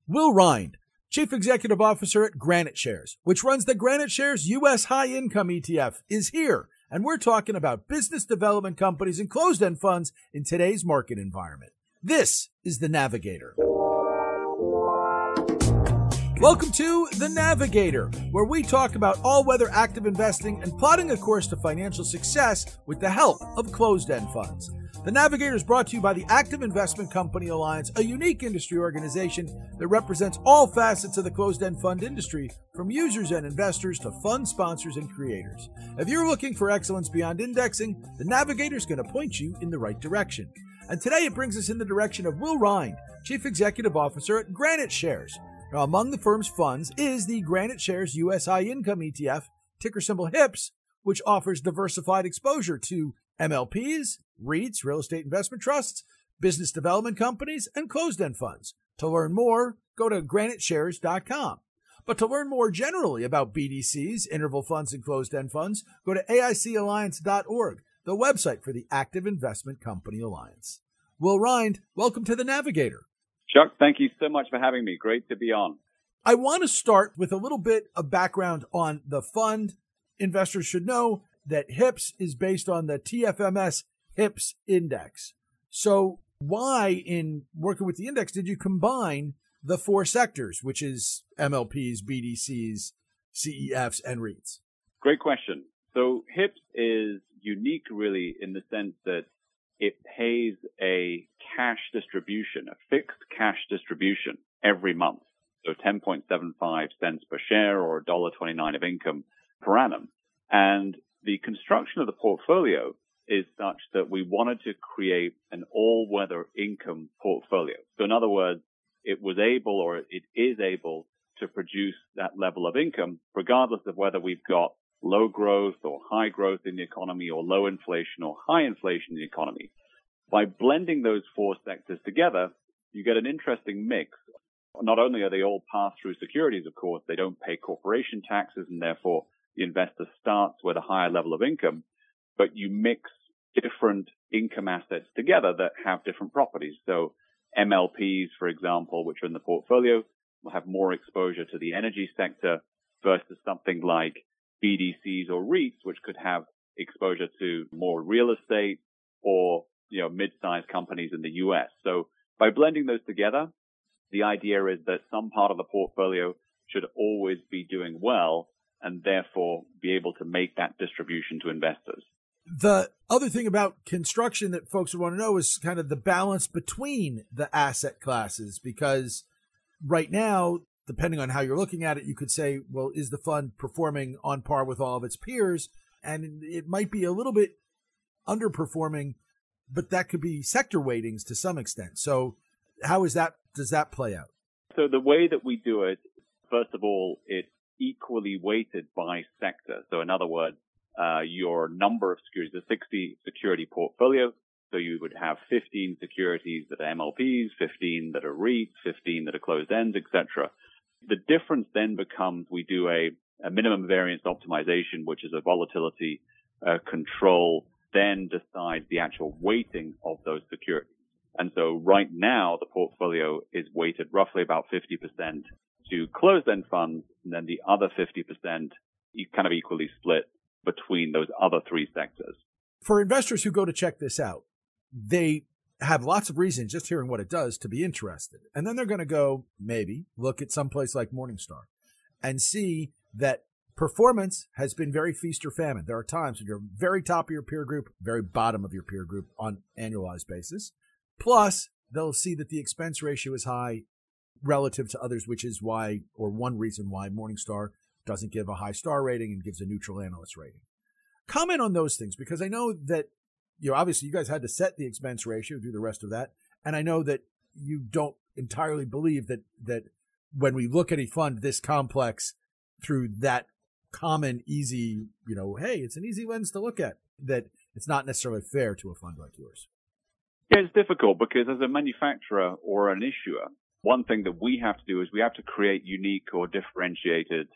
Will Rind, Chief Executive Officer at Granite Shares, which runs the Granite Shares U.S. High Income ETF, is here. And we're talking about business development companies and closed-end funds in today's market environment. This is The Navigator. Welcome to The Navigator, where we talk about all-weather active investing and plotting a course to financial success with the help of closed-end funds. The Navigator is brought to you by the Active Investment Company Alliance, a unique industry organization that represents all facets of the closed-end fund industry, from users and investors to fund sponsors and creators. If you're looking for excellence beyond indexing, the Navigator is going to point you in the right direction. And today it brings us in the direction of Will Rind, Chief Executive Officer at Granite Shares. Now, among the firm's funds is the Granite Shares U.S. High Income ETF, ticker symbol HIPS, which offers diversified exposure to MLPs, REITs, real estate investment trusts, business development companies, and closed-end funds. To learn more, go to graniteshares.com. But to learn more generally about BDCs, interval funds, and closed-end funds, go to AICalliance.org, the website for the Active Investment Company Alliance. Will Rind, welcome to The Navigator. Chuck, thank you so much for having me. Great to be on. I want to start with a little bit of background on the fund. Investors should know that HIPS is based on the TFMS HIPS index. So why, in working with the index, did you combine the four sectors, which is MLPs, BDCs, CEFs, and REITs? Great question. So HIPS is unique, really, in the sense that it pays a cash distribution, a fixed cash distribution every month. So 10.75 cents per share or $1.29 of income per annum. And the construction of the portfolio is such that we wanted to create an all-weather income portfolio. So in other words, it was able, or it is able, to produce that level of income regardless of whether we've got low growth or high growth in the economy, or low inflation or high inflation in the economy. By blending those four sectors together, you get an interesting mix. Not only are they all pass-through securities, of course, they don't pay corporation taxes, and therefore the investor starts with a higher level of income, but you mix different income assets together that have different properties. So MLPs, for example, which are in the portfolio, will have more exposure to the energy sector versus something like BDCs or REITs, which could have exposure to more real estate or, mid-sized companies in the U.S. So by blending those together, the idea is that some part of the portfolio should always be doing well and therefore be able to make that distribution to investors. The other thing about construction that folks would want to know is kind of the balance between the asset classes, because right now, depending on how you're looking at it, you could say, well, is the fund performing on par with all of its peers? And it might be a little bit underperforming, but that could be sector weightings to some extent. So how does that play out? So the way that we do it, first of all, it's equally weighted by sector. So in other words, your number of securities, a 60 security portfolio. So you would have 15 securities that are MLPs, 15 that are REITs, 15 that are closed ends, etc. The difference then becomes we do a minimum variance optimization, which is a volatility control, then decides the actual weighting of those securities. And so right now, the portfolio is weighted roughly about 50% to closed-end funds, and then the other 50% kind of equally split between those other three sectors. For investors who go to check this out, they have lots of reasons, just hearing what it does, to be interested. And then they're going to go, maybe, look at some place like Morningstar and see that performance has been very feast or famine. There are times when you're very top of your peer group, very bottom of your peer group on annualized basis. Plus, they'll see that the expense ratio is high relative to others, which is why, or one reason why, Morningstar doesn't give a high star rating and gives a neutral analyst rating. Comment on those things, because I know that, obviously you guys had to set the expense ratio, do the rest of that. And I know that you don't entirely believe that when we look at a fund this complex through that common, easy, hey, it's an easy lens to look at, that it's not necessarily fair to a fund like yours. Yeah, it's difficult because as a manufacturer or an issuer, one thing that we have to do is we have to create unique or differentiated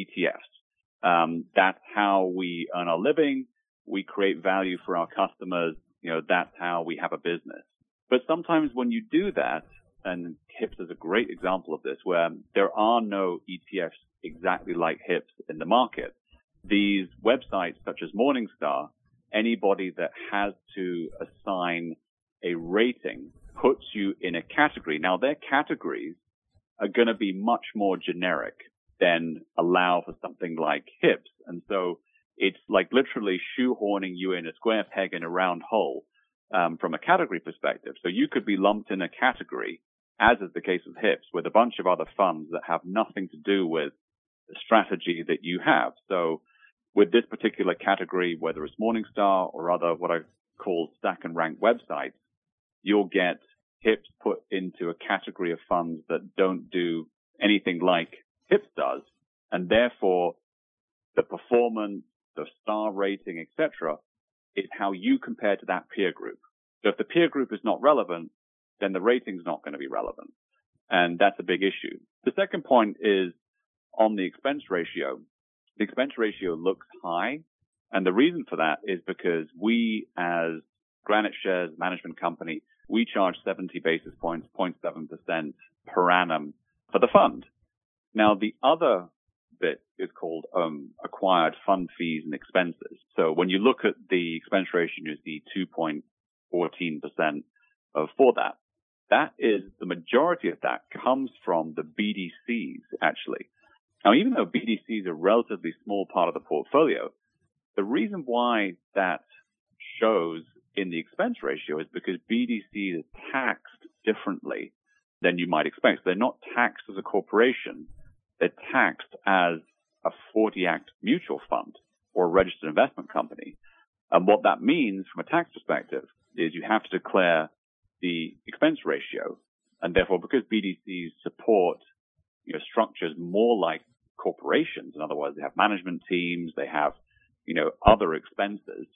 ETFs. That's how we earn our living. We create value for our customers. That's how we have a business. But sometimes when you do that, and HIPS is a great example of this, where there are no ETFs exactly like HIPS in the market. These websites such as Morningstar, anybody that has to assign a rating puts you in a category. Now, their categories are going to be much more generic than allow for something like HIPS. And so it's like literally shoehorning you in a square peg in a round hole from a category perspective. So you could be lumped in a category, as is the case with HIPS, with a bunch of other funds that have nothing to do with the strategy that you have. So with this particular category, whether it's Morningstar or other what I call stack and rank websites, you'll get HIPS put into a category of funds that don't do anything like HIPS does, and therefore the performance, the star rating, etc., is how you compare to that peer group. So if the peer group is not relevant, then the rating's not going to be relevant, and that's a big issue. The second point is on the expense ratio. The expense ratio looks high, and the reason for that is because we, as Granite Shares Management Company, we charge 70 basis points, 0.7% per annum for the fund. Now, the other bit is called acquired fund fees and expenses. So when you look at the expense ratio, you see 2.14% for that. That is, the majority of that comes from the BDCs, actually. Now, even though BDCs are a relatively small part of the portfolio, the reason why that shows in the expense ratio is because BDCs are taxed differently than you might expect. So they're not taxed as a corporation. They're taxed as a 40 Act mutual fund or a registered investment company. And what that means from a tax perspective is you have to declare the expense ratio. And therefore, because BDCs support structures more like corporations, in other words, they have management teams, they have other expenses,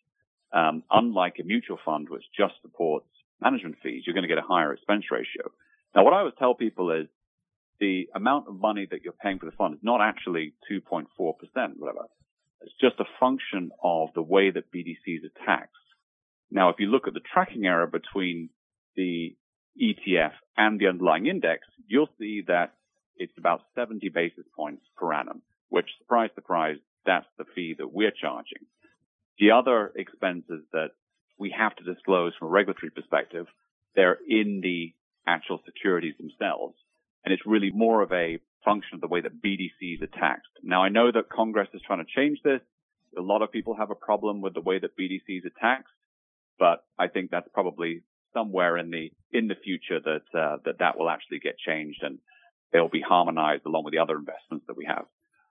unlike a mutual fund which just supports management fees, you're going to get a higher expense ratio. Now, what I always tell people is the amount of money that you're paying for the fund is not actually 2.4%, whatever. It's just a function of the way that BDCs are taxed. Now, if you look at the tracking error between the ETF and the underlying index, you'll see that it's about 70 basis points per annum, which, surprise, surprise, that's the fee that we're charging. The other expenses that we have to disclose from a regulatory perspective, they're in the actual securities themselves. And it's really more of a function of the way that BDCs are taxed. Now, I know that Congress is trying to change this. A lot of people have a problem with the way that BDCs are taxed, but I think that's probably somewhere in the future that will actually get changed and they'll be harmonized along with the other investments that we have.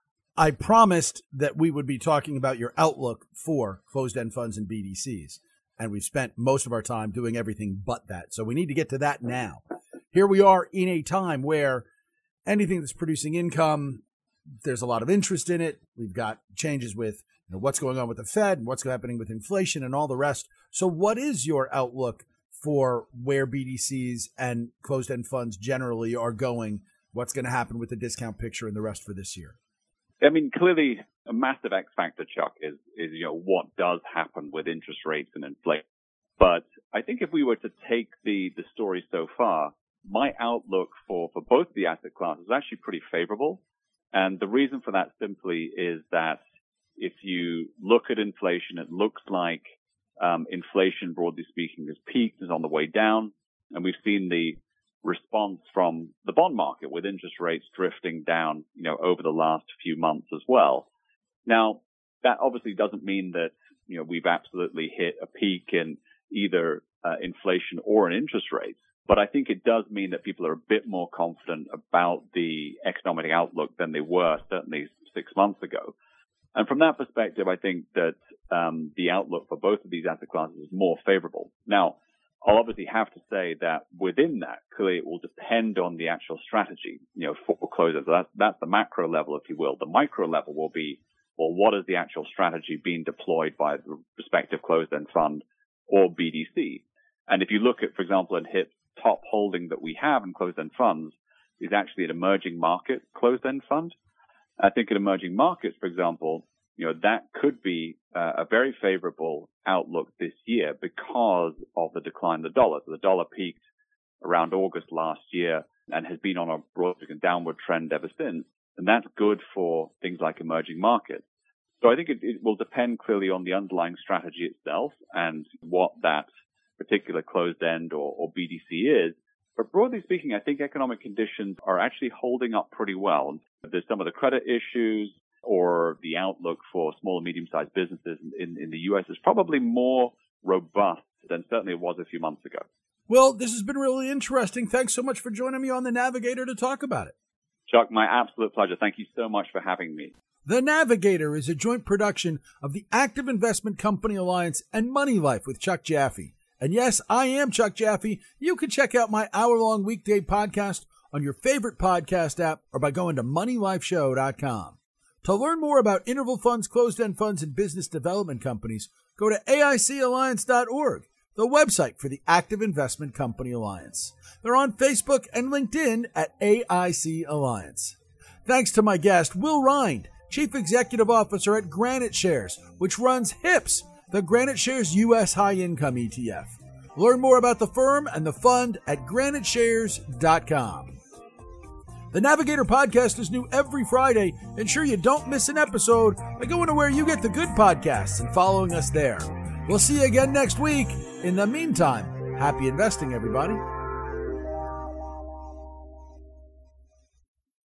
I promised that we would be talking about your outlook for closed-end funds and BDCs, and we've spent most of our time doing everything but that. So we need to get to that now. Here we are in a time where anything that's producing income, there's a lot of interest in it. We've got changes with what's going on with the Fed and what's happening with inflation and all the rest. So what is your outlook for where BDCs and closed-end funds generally are going? What's going to happen with the discount picture and the rest for this year? I mean, clearly a massive X factor, Chuck, is what does happen with interest rates and inflation. But I think if we were to take the story so far, my outlook for both the asset classes is actually pretty favorable. And the reason for that simply is that if you look at inflation, it looks like inflation, broadly speaking, has peaked, is on the way down. And we've seen the response from the bond market with interest rates drifting down, over the last few months as well. Now, that obviously doesn't mean that, we've absolutely hit a peak in either inflation or in interest rates. But I think it does mean that people are a bit more confident about the economic outlook than they were certainly 6 months ago. And from that perspective, I think that the outlook for both of these asset classes is more favorable. Now, I'll obviously have to say that within that, clearly it will depend on the actual strategy, for closers. That's the macro level, if you will. The micro level will be, well, what is the actual strategy being deployed by the respective closed-end fund or BDC? And if you look at, for example, in HIP's top holding that we have in closed-end funds is actually an emerging market closed-end fund. I think in emerging markets, for example, that could be a very favorable outlook this year because of the decline of the dollar. So the dollar peaked around August last year and has been on a broad downward trend ever since. And that's good for things like emerging markets. So I think it will depend clearly on the underlying strategy itself and what that particular closed-end or BDC is. But broadly speaking, I think economic conditions are actually holding up pretty well. There's some of the credit issues or the outlook for small and medium-sized businesses in the U.S. is probably more robust than certainly it was a few months ago. Well, this has been really interesting. Thanks so much for joining me on The Navigator to talk about it. Chuck, my absolute pleasure. Thank you so much for having me. The Navigator is a joint production of the Active Investment Company Alliance and Money Life with Chuck Jaffe. And yes, I am Chuck Jaffe. You can check out my hour-long weekday podcast on your favorite podcast app or by going to moneylifeshow.com. To learn more about interval funds, closed-end funds, and business development companies, go to AICalliance.org, the website for the Active Investment Company Alliance. They're on Facebook and LinkedIn at AIC Alliance. Thanks to my guest, Will Rind, Chief Executive Officer at Granite Shares, which runs HIPS, the Granite Shares U.S. High Income ETF. Learn more about the firm and the fund at graniteshares.com. The Navigator podcast is new every Friday. Ensure you don't miss an episode by going to where you get the good podcasts and following us there. We'll see you again next week. In the meantime, happy investing, everybody.